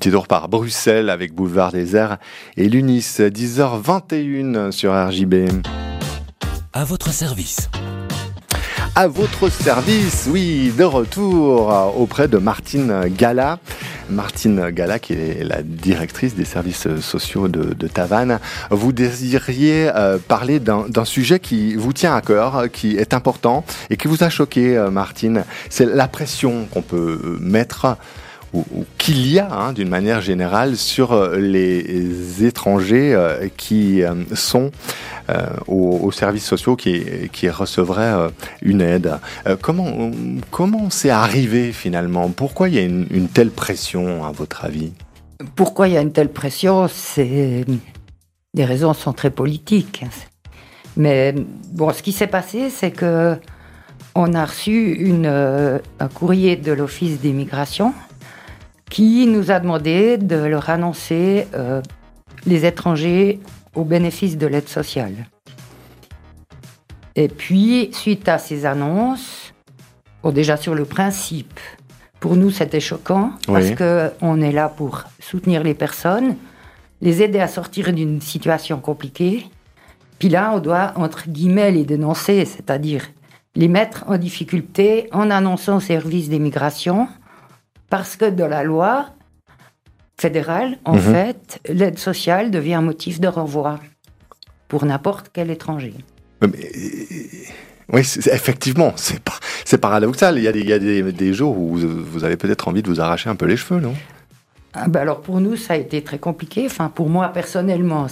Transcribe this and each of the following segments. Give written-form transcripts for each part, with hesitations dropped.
petit tour par Bruxelles avec Boulevard des Airs et l'UNIS, 10h21 sur RJB. À votre service. À votre service, oui, de retour auprès de Martine Gala. Martine Gala, qui est la directrice des services sociaux de Tavannes. Vous désiriez parler d'un sujet qui vous tient à cœur, qui est important et qui vous a choqué, Martine. C'est la pression qu'on peut mettre ou qu'il y a, d'une manière générale, sur les étrangers qui sont aux services sociaux, qui recevraient une aide. Comment c'est arrivé finalement ? Pourquoi il y a une telle pression, à votre avis ? Pourquoi il y a une telle pression ? Les raisons sont très politiques. Mais bon, ce qui s'est passé, c'est que on a reçu un courrier de l'Office d'immigration qui nous a demandé de leur annoncer les étrangers au bénéfice de l'aide sociale. Et puis, suite à ces annonces, déjà sur le principe, pour nous c'était choquant, parce qu'on est là pour soutenir les personnes, les aider à sortir d'une situation compliquée, puis là on doit, entre guillemets, les dénoncer, c'est-à-dire les mettre en difficulté en annonçant au service d'immigration, parce que dans la loi fédérale, en fait, l'aide sociale devient un motif de renvoi pour n'importe quel étranger. Oui, effectivement, c'est paradoxal. Il y a des jours où vous avez peut-être envie de vous arracher un peu les cheveux, non ? Alors pour nous, ça a été très compliqué. Enfin, pour moi, personnellement,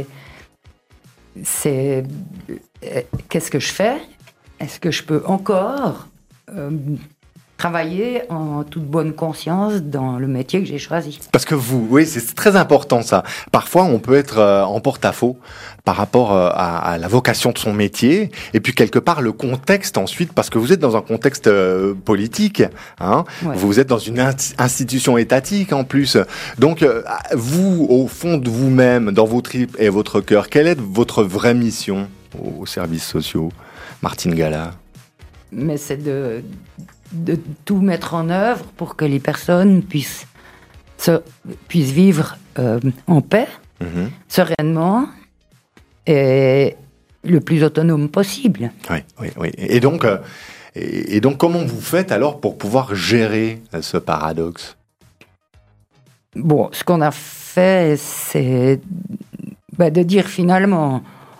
qu'est-ce que je fais ? Est-ce que je peux encore travailler en toute bonne conscience dans le métier que j'ai choisi. Parce que c'est très important ça. Parfois, on peut être en porte-à-faux par rapport à la vocation de son métier, et puis quelque part le contexte ensuite, parce que vous êtes dans un contexte politique, vous êtes dans une institution étatique en plus. Donc, vous, au fond de vous-même, dans vos tripes et votre cœur, quelle est votre vraie mission aux services sociaux, Martine Gala ? Mais c'est de tout mettre en œuvre pour que les personnes puissent vivre en paix, sereinement et le plus autonome possible. Oui. Et donc, comment vous faites alors pour pouvoir gérer ce paradoxe ? Bon, ce qu'on a fait, c'est de dire finalement,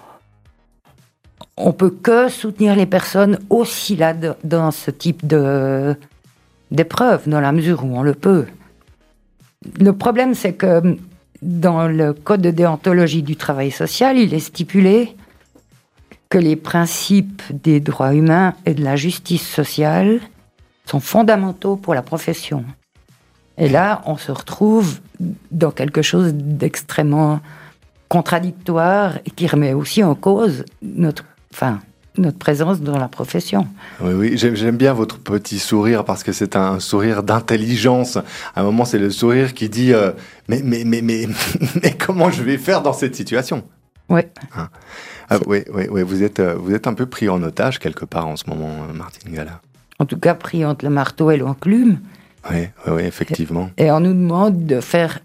on peut que soutenir les personnes aussi là dans ce type d'épreuve, dans la mesure où on le peut. Le problème, c'est que dans le code de déontologie du travail social, il est stipulé que les principes des droits humains et de la justice sociale sont fondamentaux pour la profession. Et là, on se retrouve dans quelque chose d'extrêmement contradictoire et qui remet aussi en cause notre présence dans la profession. Oui, j'aime bien votre petit sourire parce que c'est un sourire d'intelligence. À un moment, c'est le sourire qui dit mais comment je vais faire dans cette situation ? Oui. Oui, vous êtes un peu pris en otage quelque part en ce moment, Martine Gala. En tout cas, pris entre le marteau et l'enclume. Oui, effectivement. Et on nous demande de faire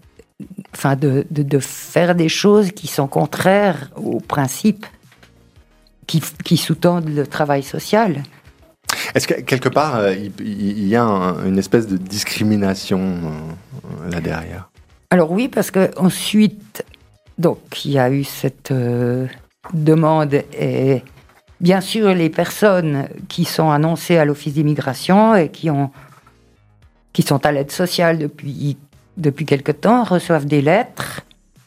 des choses qui sont contraires aux principes qui sous-tendent le travail social. Est-ce que quelque part, il y a une espèce de discrimination là derrière ? Alors oui, parce qu'ensuite, il y a eu cette demande, et bien sûr, les personnes qui sont annoncées à l'Office d'immigration et qui sont à l'aide sociale depuis quelque temps reçoivent des lettres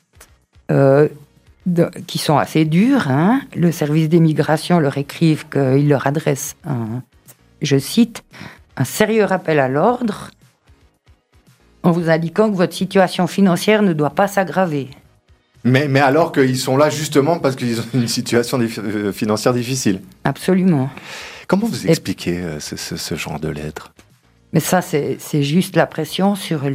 qui sont assez durs. Le service d'immigration leur écrive qu'il leur adresse je cite, un sérieux rappel à l'ordre en vous indiquant que votre situation financière ne doit pas s'aggraver. Mais alors qu'ils sont là justement parce qu'ils ont une situation financière difficile. Absolument. Comment vous expliquez ce genre de lettres ? Mais ça, c'est juste la pression sur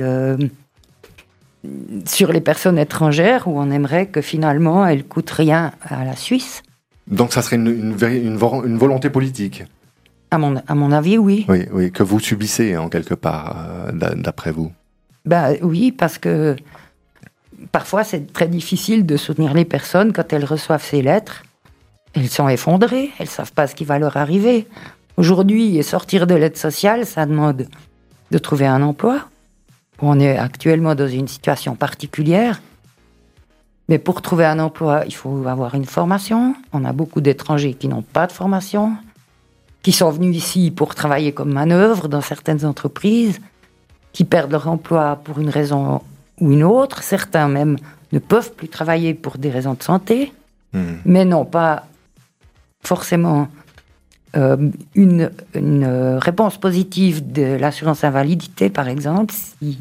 les personnes étrangères, où on aimerait que finalement elles coûtent rien à la Suisse. Donc ça serait une volonté politique ? À mon avis, oui. Oui, que vous subissez en quelque part, d'après vous. Ben oui, parce que parfois c'est très difficile de soutenir les personnes quand elles reçoivent ces lettres. Elles sont effondrées, elles ne savent pas ce qui va leur arriver. Aujourd'hui, sortir de l'aide sociale, ça demande de trouver un emploi. On est actuellement dans une situation particulière. Mais pour trouver un emploi, il faut avoir une formation. On a beaucoup d'étrangers qui n'ont pas de formation, qui sont venus ici pour travailler comme manœuvre dans certaines entreprises, qui perdent leur emploi pour une raison ou une autre. Certains même ne peuvent plus travailler pour des raisons de santé, mais n'ont pas forcément une réponse positive de l'assurance invalidité, par exemple,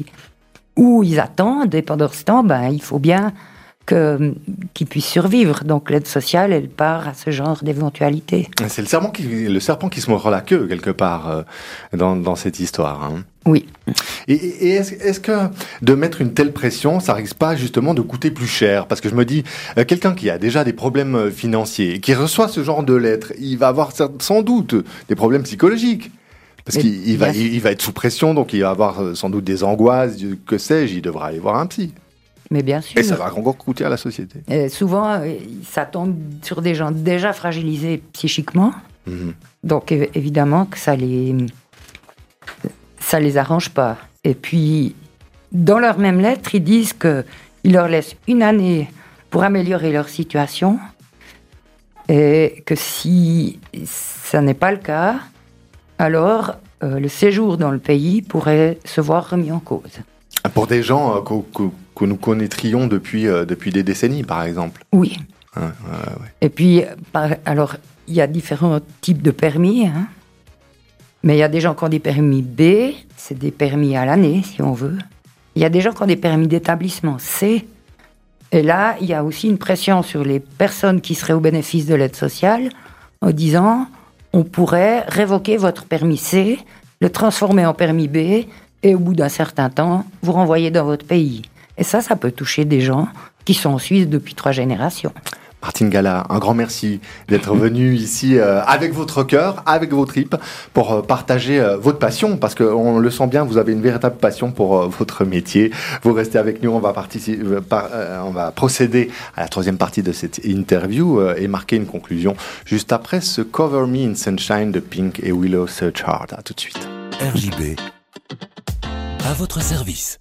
où ils attendent, et pendant ce temps, il faut bien qu'ils puissent survivre. Donc l'aide sociale, elle part à ce genre d'éventualité. C'est le serpent qui se mord la queue, quelque part, dans cette histoire. Hein. Oui. Et est-ce que de mettre une telle pression, ça risque pas justement de coûter plus cher? Parce que je me dis, quelqu'un qui a déjà des problèmes financiers, qui reçoit ce genre de lettres, il va avoir sans doute des problèmes psychologiques. Parce qu'il va être sous pression, donc il va avoir sans doute des angoisses, que sais-je, il devra aller voir un psy. Mais bien sûr. Et ça va encore coûter à la société. Et souvent, ça tombe sur des gens déjà fragilisés psychiquement. Donc évidemment que ça les arrange pas. Et puis, dans leur même lettre, ils disent qu'ils leur laissent 1 année pour améliorer leur situation. Et que si ça n'est pas le cas, alors le séjour dans le pays pourrait se voir remis en cause. Pour des gens que nous connaîtrions depuis des décennies, par exemple. Oui. Ouais. Et puis, alors, il y a différents types de permis, hein. Mais il y a des gens qui ont des permis B, c'est des permis à l'année, si on veut. Il y a des gens qui ont des permis d'établissement C. Et là, il y a aussi une pression sur les personnes qui seraient au bénéfice de l'aide sociale, en disant, on pourrait révoquer votre permis C, le transformer en permis B, et au bout d'un certain temps, vous renvoyer dans votre pays. Et ça peut toucher des gens qui sont en Suisse depuis 3 générations. Martine Gala, un grand merci d'être venue ici avec votre cœur, avec vos tripes, pour partager votre passion, parce qu'on le sent bien, vous avez une véritable passion pour votre métier. Vous restez avec nous, on va procéder à la 3e partie de cette interview et marquer une conclusion juste après ce Cover Me in Sunshine de Pink et Willow Searchard. À tout de suite. RJB, à votre service.